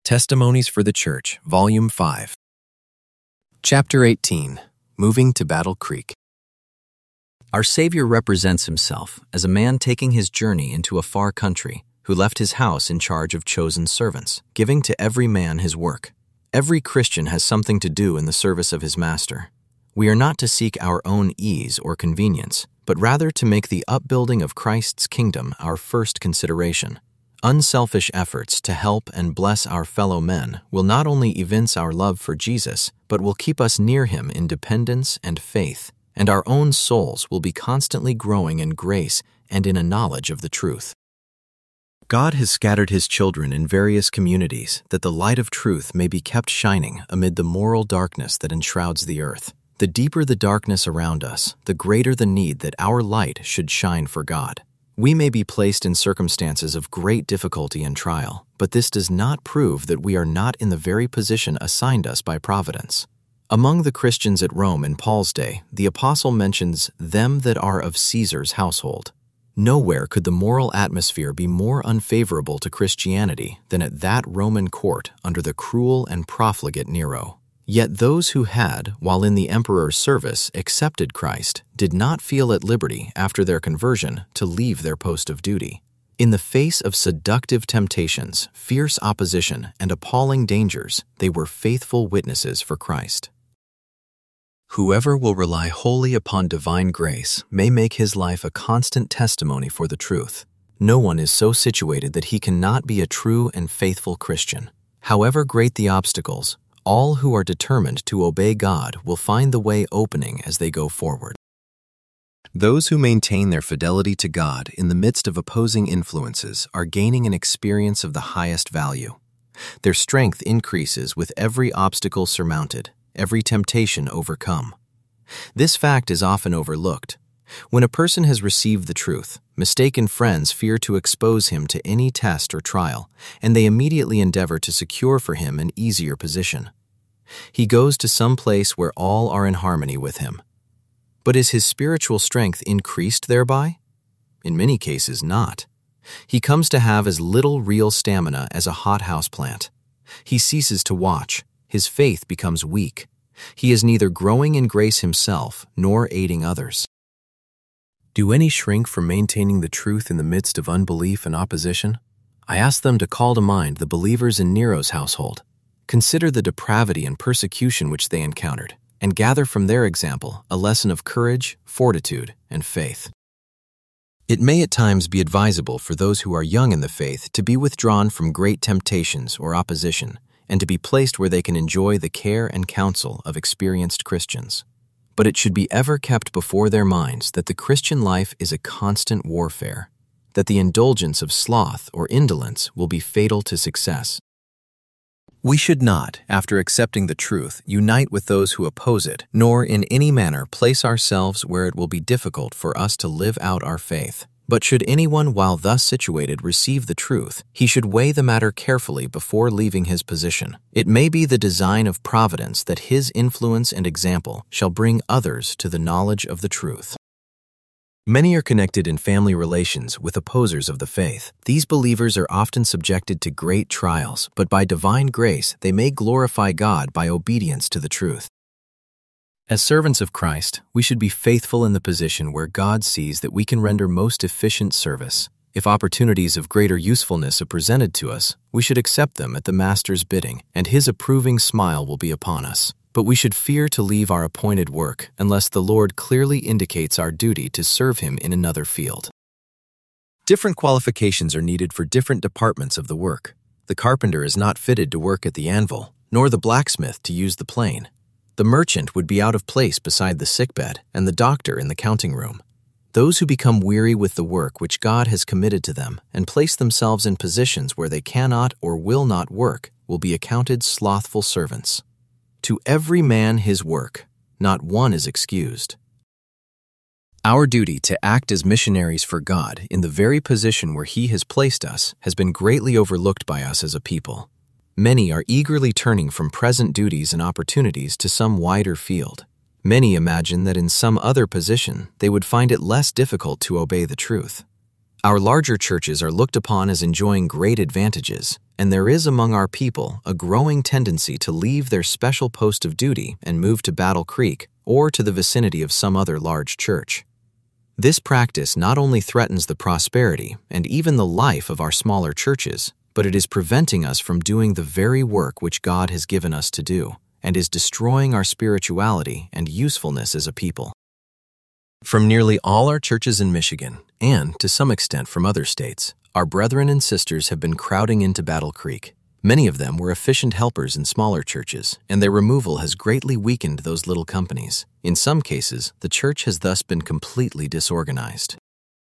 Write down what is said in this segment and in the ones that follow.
Testimonies for the Church, Volume 5. Chapter 18, Moving to Battle Creek. Our Savior represents himself as a man taking his journey into a far country who left his house in charge of chosen servants, giving to every man his work. Every Christian has something to do in the service of his Master. We are not to seek our own ease or convenience, but rather to make the upbuilding of Christ's kingdom our first consideration. Unselfish efforts to help and bless our fellow men will not only evince our love for Jesus, but will keep us near him in dependence and faith, and our own souls will be constantly growing in grace and in a knowledge of the truth. God has scattered his children in various communities that the light of truth may be kept shining amid the moral darkness that enshrouds the earth. The deeper the darkness around us, the greater the need that our light should shine for God. We may be placed in circumstances of great difficulty and trial, but this does not prove that we are not in the very position assigned us by providence. Among the Christians at Rome in Paul's day, the apostle mentions them that are of Caesar's household. Nowhere could the moral atmosphere be more unfavorable to Christianity than at that Roman court under the cruel and profligate Nero. Yet those who had, while in the emperor's service, accepted Christ, did not feel at liberty after their conversion to leave their post of duty. In the face of seductive temptations, fierce opposition, and appalling dangers, they were faithful witnesses for Christ. Whoever will rely wholly upon divine grace may make his life a constant testimony for the truth. No one is so situated that he cannot be a true and faithful Christian. However great the obstacles, all who are determined to obey God will find the way opening as they go forward. Those who maintain their fidelity to God in the midst of opposing influences are gaining an experience of the highest value. Their strength increases with every obstacle surmounted, every temptation overcome. This fact is often overlooked. When a person has received the truth, mistaken friends fear to expose him to any test or trial, and they immediately endeavor to secure for him an easier position. He goes to some place where all are in harmony with him. But is his spiritual strength increased thereby? In many cases, not. He comes to have as little real stamina as a hothouse plant. He ceases to watch. His faith becomes weak. He is neither growing in grace himself nor aiding others. Do any shrink from maintaining the truth in the midst of unbelief and opposition? I ask them to call to mind the believers in Nero's household. Consider the depravity and persecution which they encountered, and gather from their example a lesson of courage, fortitude, and faith. It may at times be advisable for those who are young in the faith to be withdrawn from great temptations or opposition, and to be placed where they can enjoy the care and counsel of experienced Christians. But it should be ever kept before their minds that the Christian life is a constant warfare, that the indulgence of sloth or indolence will be fatal to success. We should not, after accepting the truth, unite with those who oppose it, nor in any manner place ourselves where it will be difficult for us to live out our faith. But should anyone while thus situated receive the truth, he should weigh the matter carefully before leaving his position. It may be the design of providence that his influence and example shall bring others to the knowledge of the truth. Many are connected in family relations with opposers of the faith. These believers are often subjected to great trials, but by divine grace they may glorify God by obedience to the truth. As servants of Christ, we should be faithful in the position where God sees that we can render most efficient service. If opportunities of greater usefulness are presented to us, we should accept them at the Master's bidding, and his approving smile will be upon us. But we should fear to leave our appointed work unless the Lord clearly indicates our duty to serve him in another field. Different qualifications are needed for different departments of the work. The carpenter is not fitted to work at the anvil, nor the blacksmith to use the plane. The merchant would be out of place beside the sickbed, and the doctor in the counting room. Those who become weary with the work which God has committed to them and place themselves in positions where they cannot or will not work will be accounted slothful servants. To every man his work, not one is excused. Our duty to act as missionaries for God in the very position where he has placed us has been greatly overlooked by us as a people. Many are eagerly turning from present duties and opportunities to some wider field. Many imagine that in some other position they would find it less difficult to obey the truth. Our larger churches are looked upon as enjoying great advantages, and there is among our people a growing tendency to leave their special post of duty and move to Battle Creek or to the vicinity of some other large church. This practice not only threatens the prosperity and even the life of our smaller churches, but it is preventing us from doing the very work which God has given us to do, and is destroying our spirituality and usefulness as a people. From nearly all our churches in Michigan, and to some extent from other states, our brethren and sisters have been crowding into Battle Creek. Many of them were efficient helpers in smaller churches, and their removal has greatly weakened those little companies. In some cases, the church has thus been completely disorganized.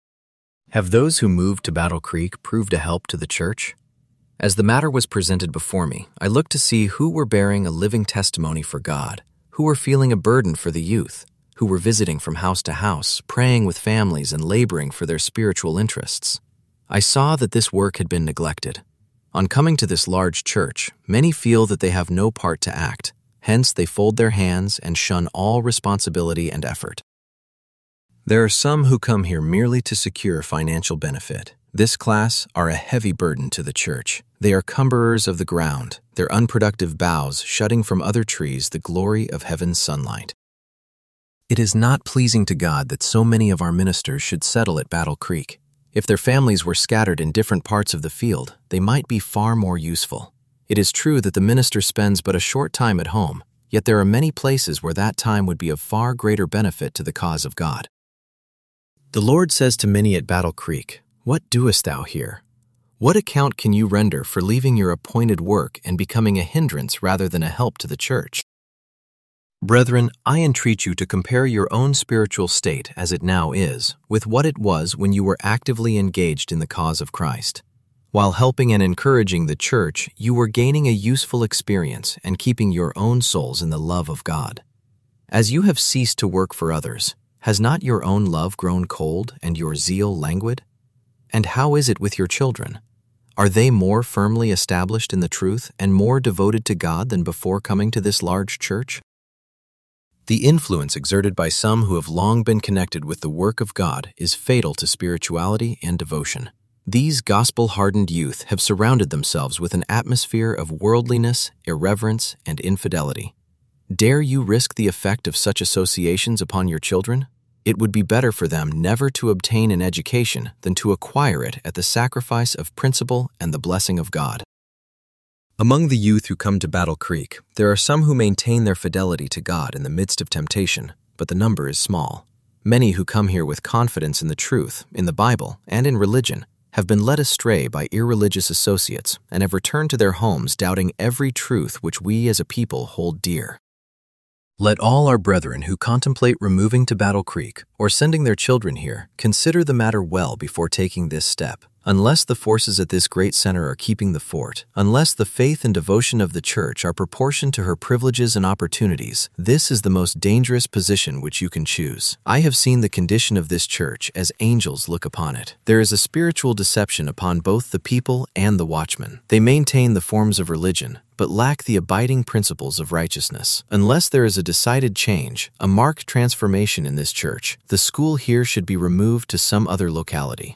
Have those who moved to Battle Creek proved a help to the church? As the matter was presented before me, I looked to see who were bearing a living testimony for God, who were feeling a burden for the youth, who were visiting from house to house, praying with families and laboring for their spiritual interests. I saw that this work had been neglected. On coming to this large church, many feel that they have no part to act, hence they fold their hands and shun all responsibility and effort. There are some who come here merely to secure financial benefit. This class are a heavy burden to the church. They are cumberers of the ground, their unproductive boughs shutting from other trees the glory of heaven's sunlight. It is not pleasing to God that so many of our ministers should settle at Battle Creek. If their families were scattered in different parts of the field, they might be far more useful. It is true that the minister spends but a short time at home, yet there are many places where that time would be of far greater benefit to the cause of God. The Lord says to many at Battle Creek, "What doest thou here? What account can you render for leaving your appointed work and becoming a hindrance rather than a help to the church?" Brethren, I entreat you to compare your own spiritual state as it now is with what it was when you were actively engaged in the cause of Christ. While helping and encouraging the church, you were gaining a useful experience and keeping your own souls in the love of God. As you have ceased to work for others, has not your own love grown cold and your zeal languid? And how is it with your children? Are they more firmly established in the truth and more devoted to God than before coming to this large church? The influence exerted by some who have long been connected with the work of God is fatal to spirituality and devotion. These gospel-hardened youth have surrounded themselves with an atmosphere of worldliness, irreverence, and infidelity. Dare you risk the effect of such associations upon your children? It would be better for them never to obtain an education than to acquire it at the sacrifice of principle and the blessing of God. Among the youth who come to Battle Creek, there are some who maintain their fidelity to God in the midst of temptation, but the number is small. Many who come here with confidence in the truth, in the Bible, and in religion, have been led astray by irreligious associates and have returned to their homes doubting every truth which we as a people hold dear. Let all our brethren who contemplate removing to Battle Creek or sending their children here consider the matter well before taking this step. Unless the forces at this great center are keeping the fort, unless the faith and devotion of the church are proportioned to her privileges and opportunities, this is the most dangerous position which you can choose. I have seen the condition of this church as angels look upon it. There is a spiritual deception upon both the people and the watchmen. They maintain the forms of religion, but lack the abiding principles of righteousness. Unless there is a decided change, a marked transformation in this church, the school here should be removed to some other locality.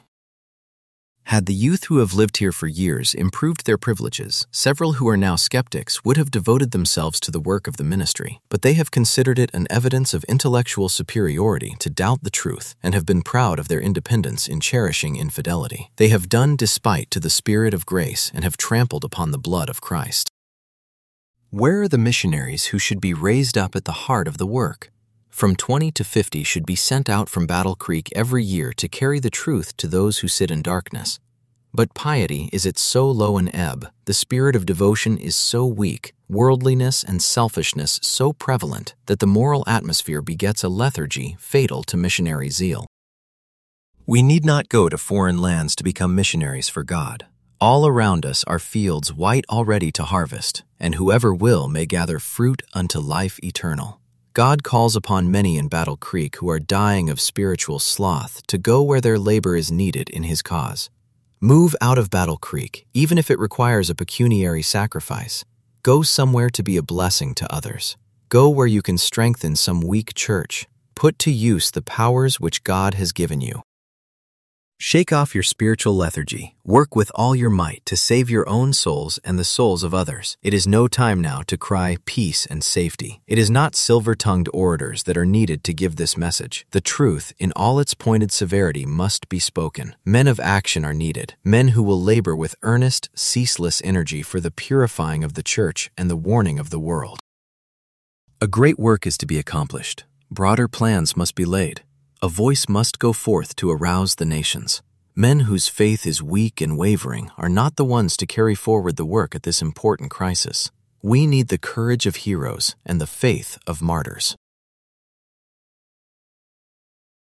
Had the youth who have lived here for years improved their privileges, several who are now skeptics would have devoted themselves to the work of the ministry, but they have considered it an evidence of intellectual superiority to doubt the truth and have been proud of their independence in cherishing infidelity. They have done despite to the Spirit of grace and have trampled upon the blood of Christ. Where are the missionaries who should be raised up at the heart of the work? From 20 to 50 should be sent out from Battle Creek every year to carry the truth to those who sit in darkness. But piety is at so low an ebb, the spirit of devotion is so weak, worldliness and selfishness so prevalent that the moral atmosphere begets a lethargy fatal to missionary zeal. We need not go to foreign lands to become missionaries for God. All around us are fields white already to harvest, and whoever will may gather fruit unto life eternal. God calls upon many in Battle Creek who are dying of spiritual sloth to go where their labor is needed in His cause. Move out of Battle Creek, even if it requires a pecuniary sacrifice. Go somewhere to be a blessing to others. Go where you can strengthen some weak church. Put to use the powers which God has given you. Shake off your spiritual lethargy. Work with all your might to save your own souls and the souls of others. It is no time now to cry peace and safety. It is not silver-tongued orators that are needed to give this message. The truth, in all its pointed severity, must be spoken. Men of action are needed, men who will labor with earnest, ceaseless energy for the purifying of the church and the warning of the world. A great work is to be accomplished. Broader plans must be laid. A voice must go forth to arouse the nations. Men whose faith is weak and wavering are not the ones to carry forward the work at this important crisis. We need the courage of heroes and the faith of martyrs.